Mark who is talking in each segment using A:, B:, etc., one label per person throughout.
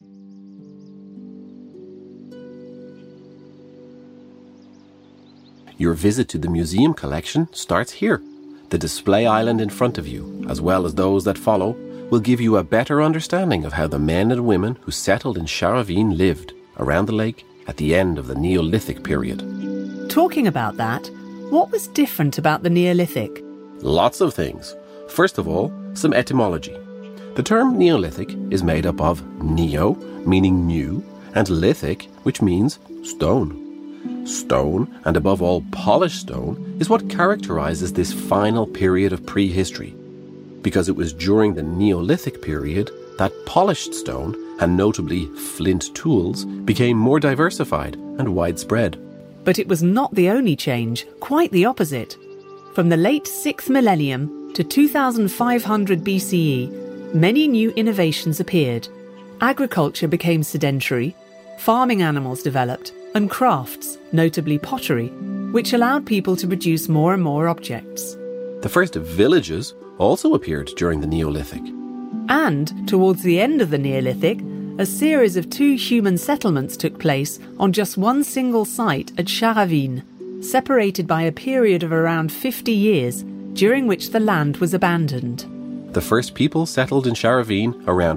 A: Your visit to the museum collection starts here. The display island in front of you, as well as those that follow, will give you a better understanding of how the men and women who settled in Sharaveen lived around the lake at the end of the Neolithic period.
B: Talking about that, what was different about the Neolithic?
A: Lots of things. First of all, some etymology. The term Neolithic is made up of neo, meaning new, and lithic, which means stone. Stone, and above all polished stone, is what characterises this final period of prehistory, because it was during the Neolithic period that polished stone, and notably flint tools, became more diversified and widespread.
B: But it was not the only change, quite the opposite. From the late 6th millennium to 2500 BCE, many new innovations appeared. Agriculture became sedentary, farming animals developed, and crafts, notably pottery, which allowed people to produce more and more objects.
A: The first villages also appeared during the Neolithic.
B: And, towards the end of the Neolithic, a series of 2 human settlements took place on just one single site at Sharaveen, separated by a period of around 50 years, during which the land was abandoned.
A: The first people settled in Sharaveen around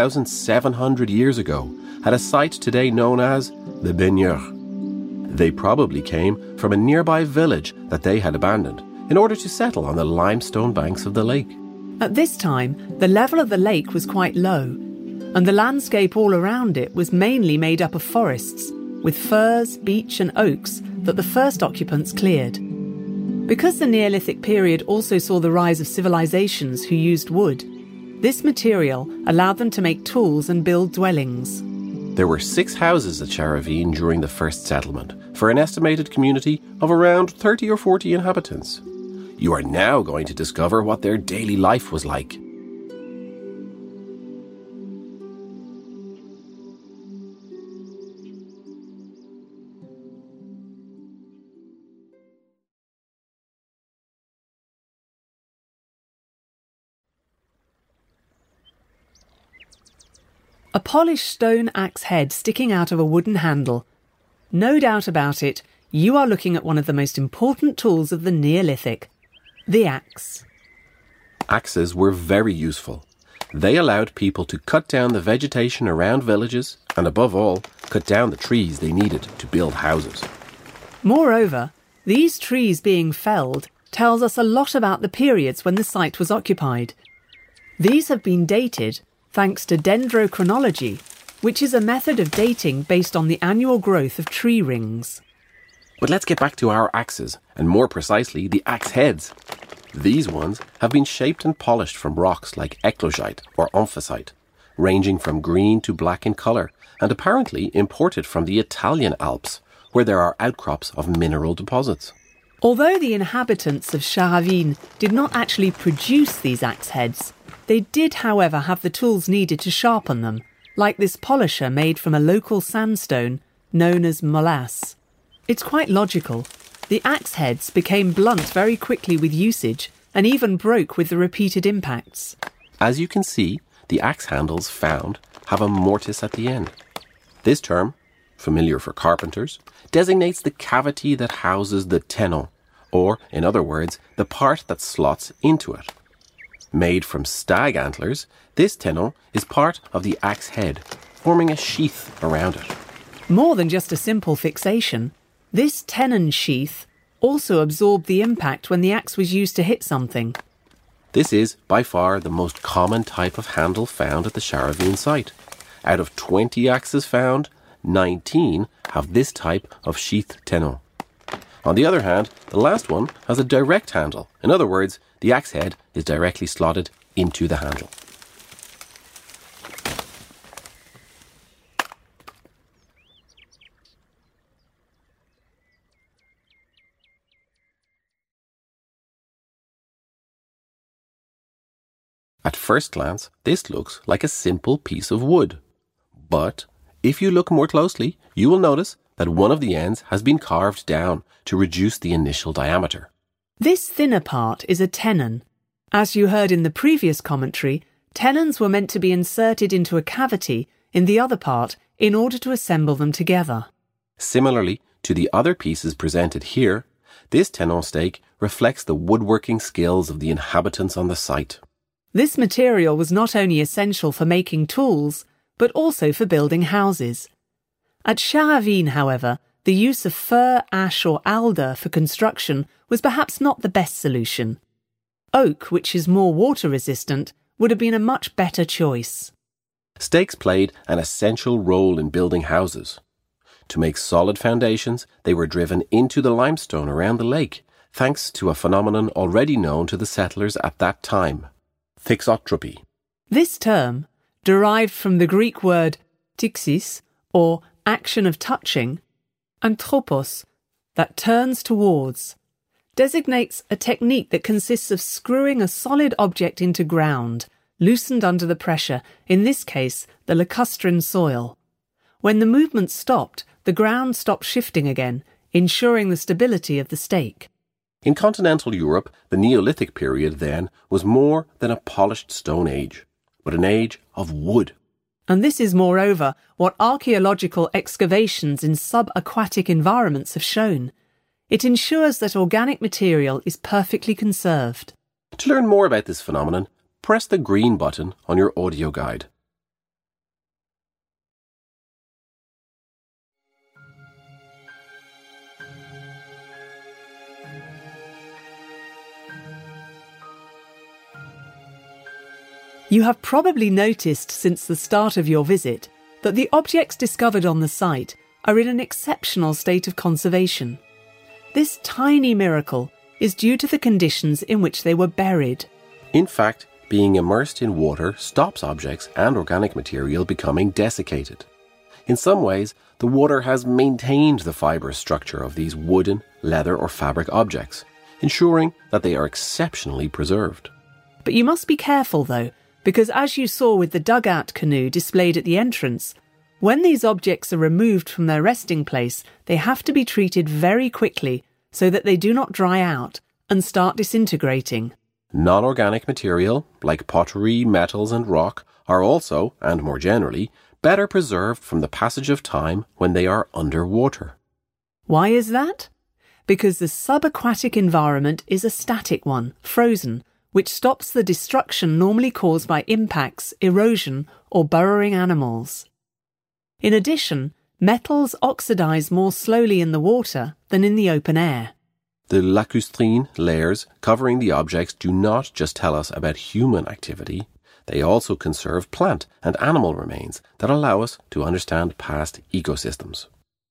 A: 4,700 years ago at a site today known as the Baigneur. They probably came from a nearby village that they had abandoned in order to settle on the limestone banks of the lake.
B: At this time, the level of the lake was quite low, and the landscape all around it was mainly made up of forests, with firs, beech and oaks that the first occupants cleared. Because the Neolithic period also saw the rise of civilizations who used wood, this material allowed them to make tools and build dwellings.
A: There were 6 houses at Sharaveen during the first settlement, for an estimated community of around 30 or 40 inhabitants. You are now going to discover what their daily life was like.
B: A polished stone axe head sticking out of a wooden handle. No doubt about it, you are looking at one of the most important tools of the Neolithic, the axe.
A: Axes were very useful. They allowed people to cut down the vegetation around villages and, above all, cut down the trees they needed to build houses.
B: Moreover, these trees being felled tells us a lot about the periods when the site was occupied. These have been dated thanks to dendrochronology, which is a method of dating based on the annual growth of tree rings.
A: But let's get back to our axes, and more precisely, the axe heads. These ones have been shaped and polished from rocks like eclogite or omphacite, ranging from green to black in colour, and apparently imported from the Italian Alps, where there are outcrops of mineral deposits.
B: Although the inhabitants of Sharaveen did not actually produce these axe heads, they did, however, have the tools needed to sharpen them, like this polisher made from a local sandstone known as molasse. It's quite logical. The axe heads became blunt very quickly with usage and even broke with the repeated impacts.
A: As you can see, the axe handles found have a mortise at the end. This term, familiar for carpenters, designates the cavity that houses the tenon, or, in other words, the part that slots into it. Made from stag antlers, this tenon is part of the axe head, forming a sheath around it.
B: More than just a simple fixation, this tenon sheath also absorbed the impact when the axe was used to hit something.
A: This is, by far, the most common type of handle found at the Sharaveen site. Out of 20 axes found, 19 have this type of sheath tenon. On the other hand, the last one has a direct handle. In other words, the axe head is directly slotted into the handle. At first glance, this looks like a simple piece of wood. But if you look more closely, you will notice that one of the ends has been carved down to reduce the initial diameter.
B: This thinner part is a tenon. As you heard in the previous commentary, tenons were meant to be inserted into a cavity in the other part in order to assemble them together.
A: Similarly to the other pieces presented here, this tenon stake reflects the woodworking skills of the inhabitants on the site.
B: This material was not only essential for making tools, but also for building houses. At Sharavin, however, the use of fir, ash or alder for construction was perhaps not the best solution. Oak, which is more water-resistant, would have been a much better choice.
A: Stakes played an essential role in building houses. To make solid foundations, they were driven into the limestone around the lake, thanks to a phenomenon already known to the settlers at that time, thixotropy.
B: This term, derived from the Greek word tixis, or action of touching, and tropos, that turns towards, designates a technique that consists of screwing a solid object into ground, loosened under the pressure, in this case the lacustrine soil. When the movement stopped, the ground stopped shifting again, ensuring the stability of the stake.
A: In continental Europe, the Neolithic period then was more than a polished stone age, but an age of wood.
B: And this is moreover what archaeological excavations in subaquatic environments have shown. It ensures that organic material is perfectly conserved.
A: To learn more about this phenomenon, press the green button on your audio guide.
B: You have probably noticed since the start of your visit that the objects discovered on the site are in an exceptional state of conservation. This tiny miracle is due to the conditions in which they were buried.
A: In fact, being immersed in water stops objects and organic material becoming desiccated. In some ways, the water has maintained the fibrous structure of these wooden, leather or fabric objects, ensuring that they are exceptionally preserved.
B: But you must be careful though, because as you saw with the dugout canoe displayed at the entrance, when these objects are removed from their resting place, they have to be treated very quickly so that they do not dry out and start disintegrating.
A: Non-organic material, like pottery, metals and rock, are also, and more generally, better preserved from the passage of time when they are underwater.
B: Why is that? Because the subaquatic environment is a static one, frozen, which stops the destruction normally caused by impacts, erosion, or burrowing animals. In addition, metals oxidize more slowly in the water than in the open air.
A: The lacustrine layers covering the objects do not just tell us about human activity, they also conserve plant and animal remains that allow us to understand past ecosystems.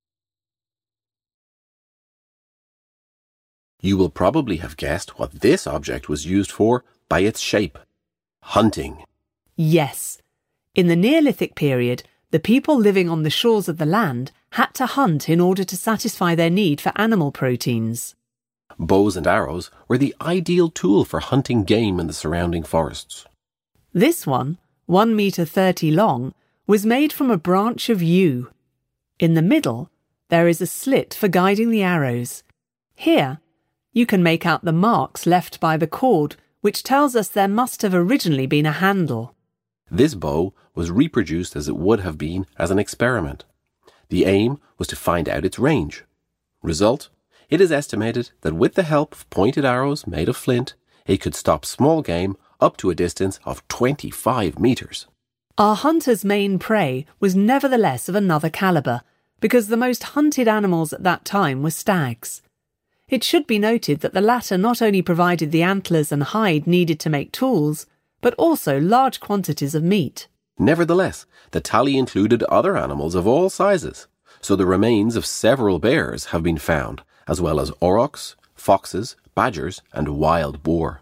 A: You will probably have guessed what this object was used for by its shape. Hunting.
B: Yes. In the Neolithic period, the people living on the shores of the land had to hunt in order to satisfy their need for animal proteins.
A: Bows and arrows were the ideal tool for hunting game in the surrounding forests.
B: This one, 1 meter 30 long, was made from a branch of yew. In the middle, there is a slit for guiding the arrows. Here, you can make out the marks left by the cord, which tells us there must have originally been a handle.
A: This bow was reproduced as it would have been as an experiment. The aim was to find out its range. Result, it is estimated that with the help of pointed arrows made of flint, it could stop small game up to a distance of 25 meters.
B: Our hunter's main prey was nevertheless of another caliber, because the most hunted animals at that time were stags. It should be noted that the latter not only provided the antlers and hide needed to make tools, but also large quantities of meat.
A: Nevertheless, the tally included other animals of all sizes, so the remains of several bears have been found, as well as aurochs, foxes, badgers, and wild boar.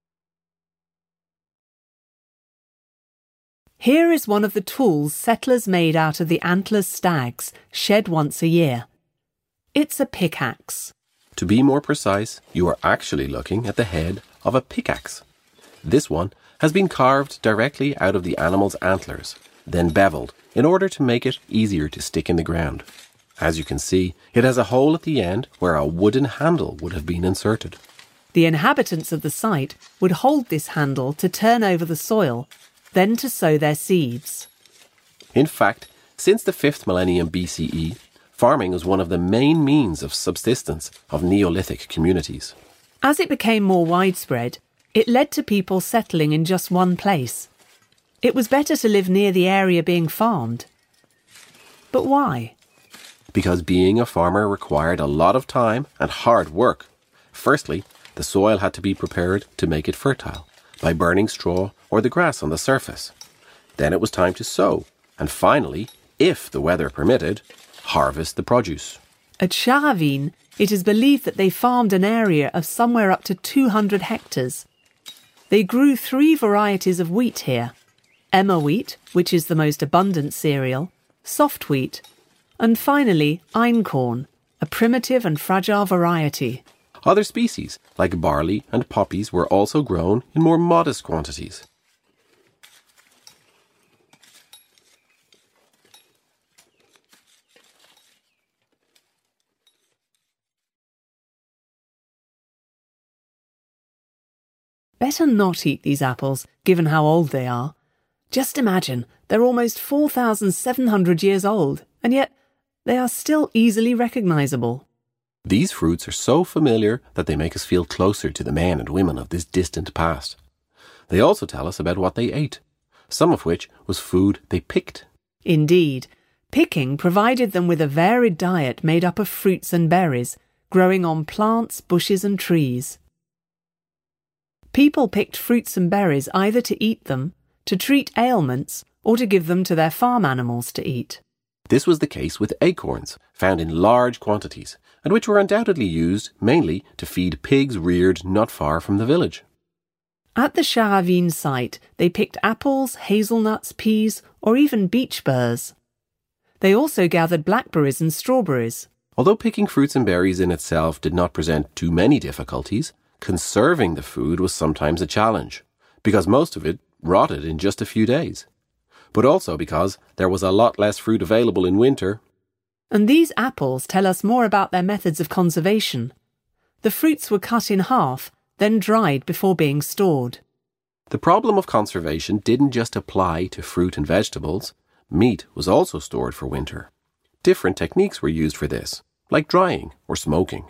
B: Here is one of the tools settlers made out of the antlerless stags, shed once a year. It's a pickaxe.
A: To be more precise, you are actually looking at the head of a pickaxe. This one has been carved directly out of the animal's antlers, then beveled in order to make it easier to stick in the ground. As you can see, it has a hole at the end where a wooden handle would have been inserted.
B: The inhabitants of the site would hold this handle to turn over the soil, then to sow their seeds.
A: In fact, since the 5th millennium BCE, farming was one of the main means of subsistence of Neolithic communities.
B: As it became more widespread, it led to people settling in just one place. It was better to live near the area being farmed. But why?
A: Because being a farmer required a lot of time and hard work. Firstly, the soil had to be prepared to make it fertile by burning straw or the grass on the surface. Then it was time to sow, and finally, if the weather permitted, harvest the produce.
B: At Sharavin, it is believed that they farmed an area of somewhere up to 200 hectares. They grew 3 varieties of wheat here: emmer wheat, which is the most abundant cereal, soft wheat, and finally einkorn, a primitive and fragile variety.
A: Other species, like barley and poppies, were also grown in more modest quantities.
B: Better not eat these apples, given how old they are. Just imagine, they're almost 4,700 years old, and yet they are still easily recognisable.
A: These fruits are so familiar that they make us feel closer to the men and women of this distant past. They also tell us about what they ate, some of which was food they picked.
B: Indeed, picking provided them with a varied diet made up of fruits and berries, growing on plants, bushes and trees. People picked fruits and berries either to eat them, to treat ailments, or to give them to their farm animals to eat.
A: This was the case with acorns, found in large quantities, and which were undoubtedly used mainly to feed pigs reared not far from the village.
B: At the Sharavin site, they picked apples, hazelnuts, peas, or even beech burrs. They also gathered blackberries and strawberries.
A: Although picking fruits and berries in itself did not present too many difficulties, conserving the food was sometimes a challenge, because most of it rotted in just a few days. But also because there was a lot less fruit available in winter.
B: And these apples tell us more about their methods of conservation. The fruits were cut in half, then dried before being stored.
A: The problem of conservation didn't just apply to fruit and vegetables. Meat was also stored for winter. Different techniques were used for this, like drying or smoking.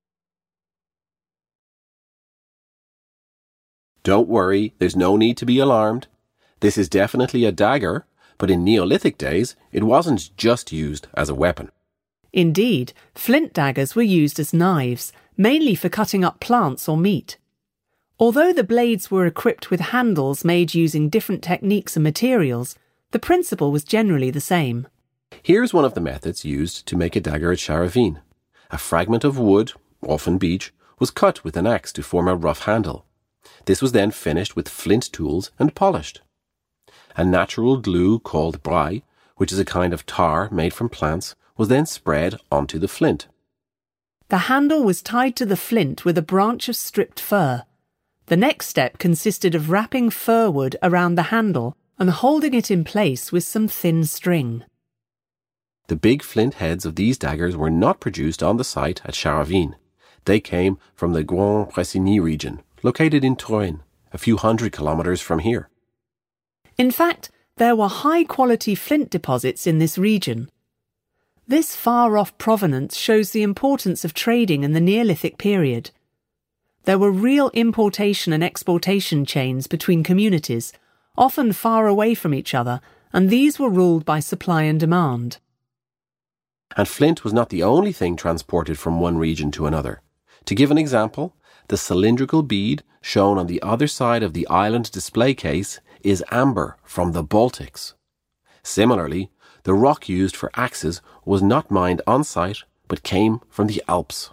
A: Don't worry, there's no need to be alarmed. This is definitely a dagger, but in Neolithic days, it wasn't just used as a weapon.
B: Indeed, flint daggers were used as knives, mainly for cutting up plants or meat. Although the blades were equipped with handles made using different techniques and materials, the principle was generally the same.
A: Here's one of the methods used to make a dagger at Sharavin. A fragment of wood, often beech, was cut with an axe to form a rough handle. This was then finished with flint tools and polished. A natural glue called brai, which is a kind of tar made from plants, was then spread onto the flint.
B: The handle was tied to the flint with a branch of stripped fir. The next step consisted of wrapping fir wood around the handle and holding it in place with some thin string.
A: The big flint heads of these daggers were not produced on the site at Sharavin. They came from the Grand-Pressigny region, located in Troyes, a few hundred kilometres from here.
B: In fact, there were high-quality flint deposits in this region. This far-off provenance shows the importance of trading in the Neolithic period. There were real importation and exportation chains between communities, often far away from each other, and these were ruled by supply and demand.
A: And flint was not the only thing transported from one region to another. To give an example, the cylindrical bead shown on the other side of the island display case is amber from the Baltics. Similarly, the rock used for axes was not mined on site, but came from the Alps.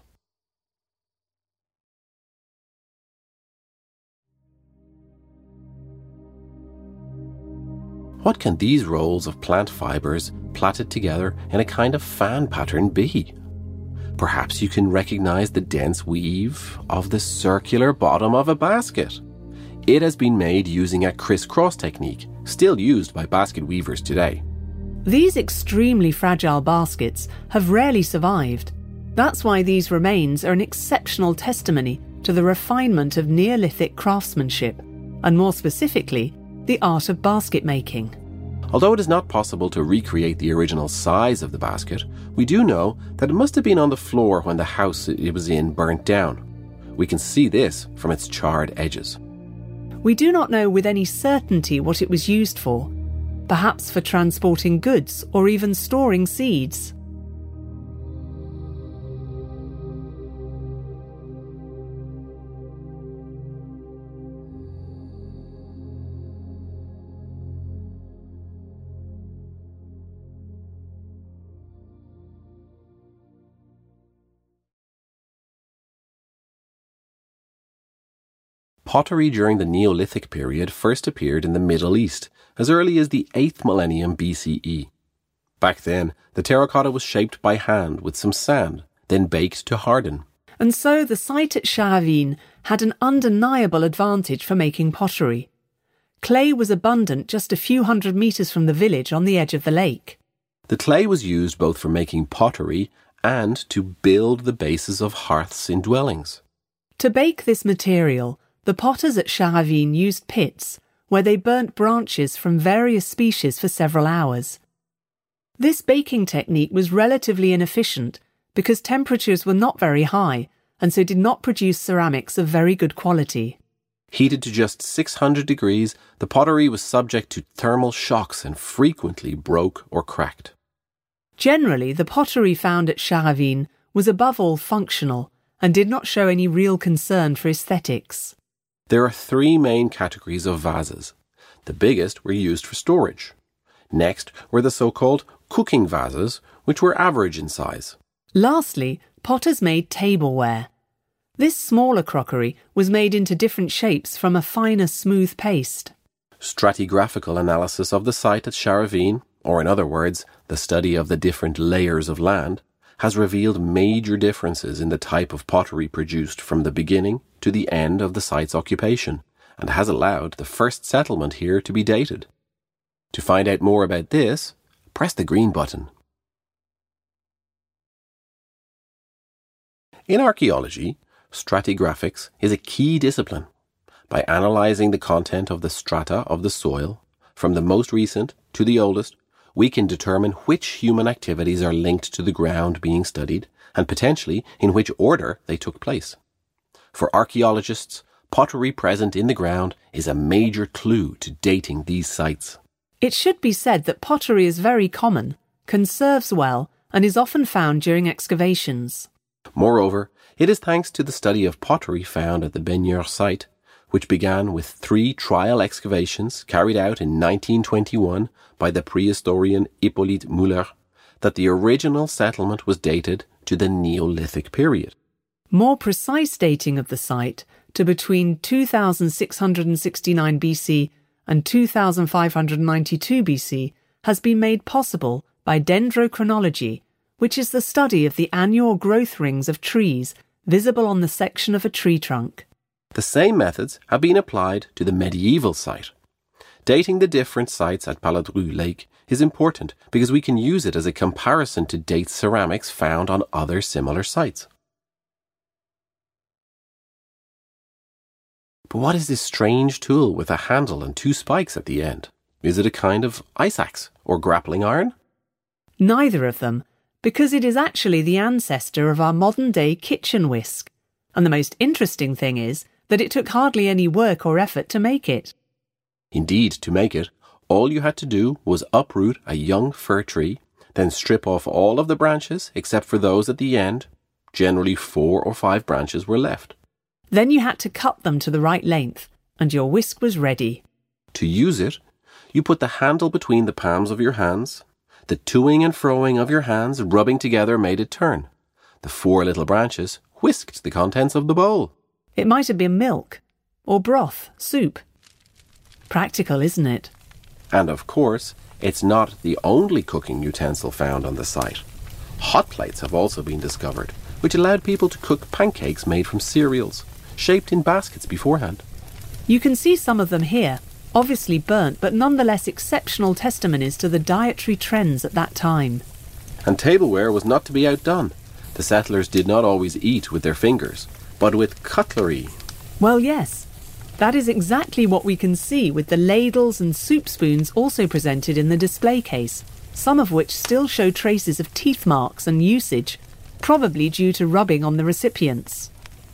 A: What can these rolls of plant fibres plaited together in a kind of fan pattern be? Perhaps you can recognize the dense weave of the circular bottom of a basket. It has been made using a crisscross technique, still used by basket weavers today.
B: These extremely fragile baskets have rarely survived. That's why these remains are an exceptional testimony to the refinement of Neolithic craftsmanship, and more specifically, the art of basket making.
A: Although it is not possible to recreate the original size of the basket, we do know that it must have been on the floor when the house it was in burnt down. We can see this from its charred edges.
B: We do not know with any certainty what it was used for, perhaps for transporting goods or even storing seeds.
A: Pottery during the Neolithic period first appeared in the Middle East as early as the 8th millennium BCE. Back then, the terracotta was shaped by hand with some sand, then baked to harden.
B: And so the site at Sharavin had an undeniable advantage for making pottery. Clay was abundant just a few hundred metres from the village on the edge of the lake.
A: The clay was used both for making pottery and to build the bases of hearths in dwellings.
B: To bake this material, the potters at Sharavin used pits where they burnt branches from various species for several hours. This baking technique was relatively inefficient because temperatures were not very high and so did not produce ceramics of very good quality.
A: Heated to just 600 degrees, the pottery was subject to thermal shocks and frequently broke or cracked.
B: Generally, the pottery found at Sharavin was above all functional and did not show any real concern for aesthetics.
A: There are three main categories of vases. The biggest were used for storage. Next were the so-called cooking vases, which were average in size.
B: Lastly, potters made tableware. This smaller crockery was made into different shapes from a finer smooth paste.
A: Stratigraphical analysis of the site at Sharavin, or in other words, the study of the different layers of land, has revealed major differences in the type of pottery produced from the beginning to the end of the site's occupation, and has allowed the first settlement here to be dated. To find out more about this, press the green button. In archaeology, stratigraphics is a key discipline. By analysing the content of the strata of the soil, from the most recent to the oldest, we can determine which human activities are linked to the ground being studied and potentially in which order they took place. For archaeologists, pottery present in the ground is a major clue to dating these sites.
B: It should be said that pottery is very common, conserves well, and is often found during excavations.
A: Moreover, it is thanks to the study of pottery found at the Baigneur site, which began with 3 trial excavations carried out in 1921 by the prehistorian Hippolyte Müller, that the original settlement was dated to the Neolithic period.
B: More precise dating of the site to between 2669 BC and 2592 BC has been made possible by dendrochronology, which is the study of the annual growth rings of trees visible on the section of a tree trunk.
A: The same methods have been applied to the medieval site. Dating the different sites at Paladru Lake is important because we can use it as a comparison to date ceramics found on other similar sites. But what is this strange tool with a handle and 2 spikes at the end? Is it a kind of ice axe or grappling iron?
B: Neither of them, because it is actually the ancestor of our modern-day kitchen whisk. And the most interesting thing is that it took hardly any work or effort to make it.
A: Indeed, to make it, all you had to do was uproot a young fir tree, then strip off all of the branches except for those at the end. Generally 4 or 5 branches were left.
B: Then you had to cut them to the right length, and your whisk was ready.
A: To use it, you put the handle between the palms of your hands. The toing and froing of your hands rubbing together made it turn. The 4 little branches whisked the contents of the bowl.
B: It might have been milk, or broth, soup. Practical, isn't it?
A: And of course, it's not the only cooking utensil found on the site. Hot plates have also been discovered, which allowed people to cook pancakes made from cereals, shaped in baskets beforehand.
B: You can see some of them here, obviously burnt, but nonetheless exceptional testimonies to the dietary trends at that time.
A: And tableware was not to be outdone. The settlers did not always eat with their fingers, but with cutlery.
B: Well, yes. That is exactly what we can see with the ladles and soup spoons also presented in the display case, some of which still show traces of teeth marks and usage, probably due to rubbing on the recipients.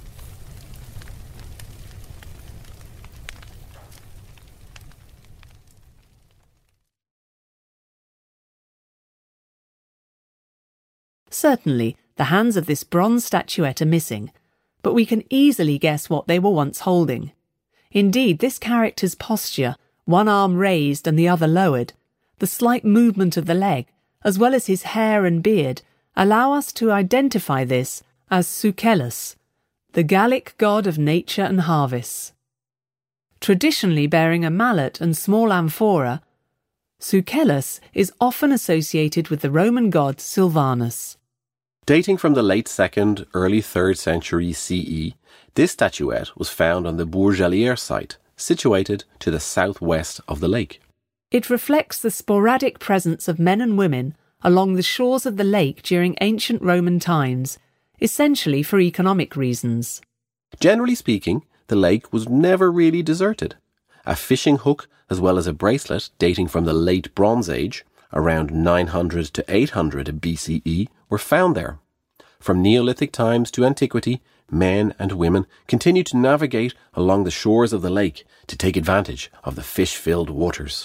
B: Certainly, the hands of this bronze statuette are missing, but we can easily guess what they were once holding. Indeed, this character's posture, one arm raised and the other lowered, the slight movement of the leg, as well as his hair and beard, allow us to identify this as Sucellus, the Gallic god of nature and harvests. Traditionally bearing a mallet and small amphora, Sucellus is often associated with the Roman god Silvanus.
A: Dating from the late 2nd, early 3rd century CE, this statuette was found on the Bourgalière site, situated to the southwest of the lake.
B: It reflects the sporadic presence of men and women along the shores of the lake during ancient Roman times, essentially for economic reasons.
A: Generally speaking, the lake was never really deserted. A fishing hook as well as a bracelet dating from the late Bronze Age, around 900 to 800 BCE, were found there. From Neolithic times to antiquity, men and women continued to navigate along the shores of the lake to take advantage of the fish-filled waters.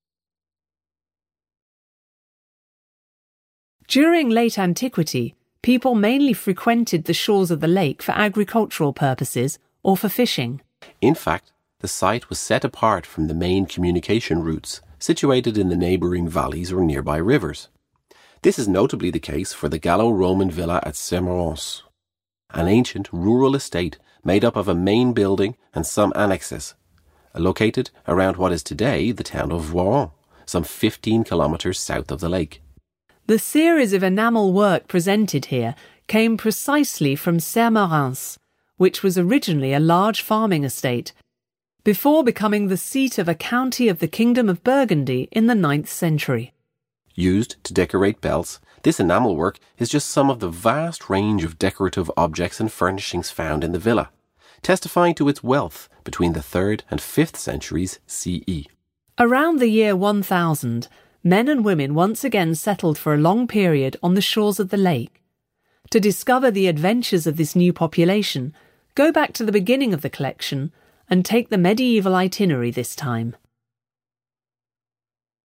B: During late antiquity, people mainly frequented the shores of the lake for agricultural purposes or for fishing.
A: In fact, the site was set apart from the main communication routes situated in the neighbouring valleys or nearby rivers. This is notably the case for the Gallo-Roman villa at Semerens, an ancient rural estate made up of a main building and some annexes, located around what is today the town of Voiron, some 15 kilometres south of the lake.
B: The series of enamel work presented here came precisely from Semerens, which was originally a large farming estate, before becoming the seat of a county of the Kingdom of Burgundy in the 9th century.
A: Used to decorate belts, this enamel work is just some of the vast range of decorative objects and furnishings found in the villa, testifying to its wealth between the 3rd and 5th centuries CE.
B: Around the year 1000, men and women once again settled for a long period on the shores of the lake. To discover the adventures of this new population, go back to the beginning of the collection and take the medieval itinerary this time.